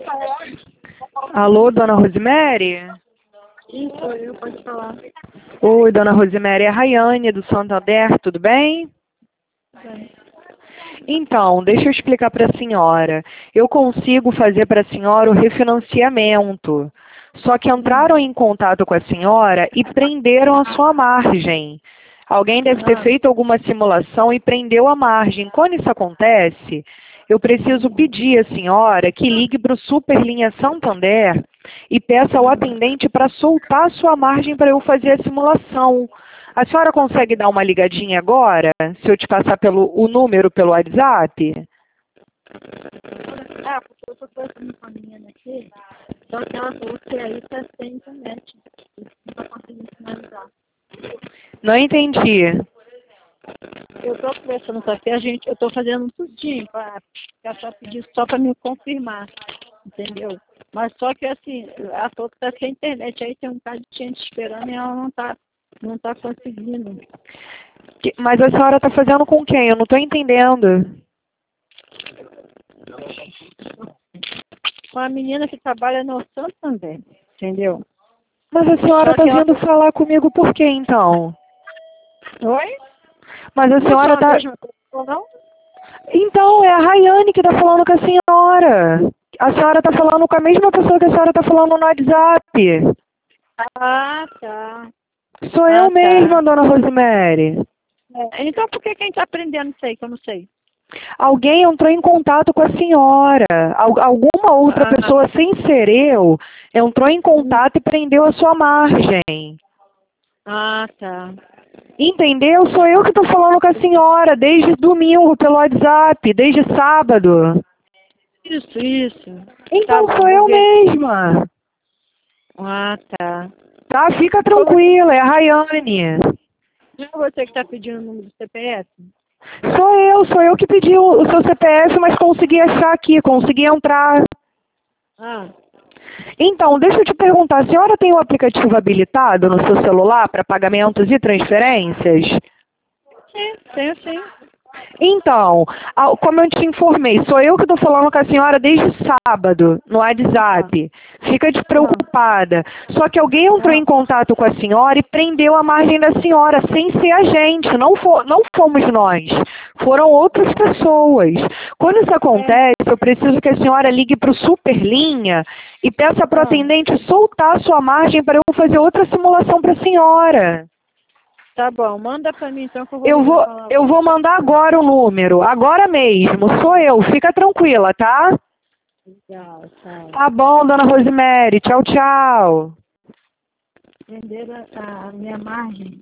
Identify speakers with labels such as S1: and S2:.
S1: Alô, dona Rosemary?
S2: Sim, sou eu, pode falar.
S1: Oi, dona Rosemary, é a Rayane do Santander, tudo bem?
S2: Bem,
S1: Então, deixa eu explicar para a senhora. Eu consigo fazer para a senhora o refinanciamento. Só que entraram em contato com a senhora e prenderam a sua margem. Alguém deve ter feito alguma simulação e prendeu a margem. Quando isso acontece, eu preciso pedir à senhora que ligue para o Superlinha Santander e peça ao atendente para soltar a sua margem para eu fazer a simulação. A senhora consegue dar uma ligadinha agora, se eu te passar o número pelo WhatsApp?
S2: porque eu tô conversando com a menina aqui, só que ela falou que aí tá sem internet. Não tá conseguindo finalizar.
S1: Não entendi.
S2: Eu tô conversando com aqui, eu tô fazendo um tudinho pra só pedir só pra me confirmar, entendeu? Mas só que assim, ela falou que tá sem internet, aí tem um cara de gente esperando e ela não tá conseguindo.
S1: Mas a senhora está fazendo com quem? Eu não estou entendendo.
S2: Com a menina que trabalha no Santander, entendeu?
S1: Mas a senhora
S2: Só
S1: está
S2: que ela...
S1: vindo falar comigo por quê, então?
S2: Oi?
S1: Mas a
S2: Não sou
S1: senhora
S2: a
S1: está...
S2: mesma pessoa, não?
S1: Então, é a Rayane que está falando com a senhora. A senhora está falando com a mesma pessoa que a senhora está falando no WhatsApp.
S2: Ah, tá.
S1: Sou eu
S2: Ah,
S1: mesma,
S2: tá.
S1: dona Rosemary.
S2: Então por que quem está aprendendo isso aí, que eu não sei?
S1: Alguém entrou em contato com a senhora. Alguma outra
S2: Ah,
S1: pessoa, sem ser eu, entrou em contato e prendeu a sua margem.
S2: tá.
S1: Entendeu? Sou eu que estou falando com a senhora desde domingo pelo WhatsApp, desde sábado.
S2: Isso. Tá
S1: Então
S2: bom,
S1: sou
S2: vou
S1: eu
S2: ver.
S1: mesma.
S2: Ah, tá.
S1: Tá? Fica
S2: Como
S1: tranquila, é a Rayane.
S2: é você que está pedindo o número do CPF?
S1: Sou eu que pedi o seu CPF, mas consegui achar aqui, consegui entrar.
S2: Ah,
S1: Então, deixa eu te perguntar, a senhora tem o aplicativo habilitado no seu celular para pagamentos e transferências?
S2: sim, tenho sim.
S1: Então, como eu te informei, sou eu que estou falando com a senhora desde sábado, no WhatsApp. Fica despreocupada. Só que alguém entrou em contato com a senhora e prendeu a margem da senhora, sem ser a gente. Não fomos nós. Foram outras pessoas. Quando isso acontece, eu preciso que a senhora ligue para o Superlinha e peça para o atendente soltar a sua margem para eu fazer outra simulação para a senhora.
S2: Tá bom, manda pra mim então que eu vou falar.
S1: Eu vou mandar agora o número, agora mesmo, sou eu, fica tranquila, tá?
S2: Legal, tchau.
S1: Tá bom, dona Rosemary, tchau, tchau.
S2: Venderam a minha margem.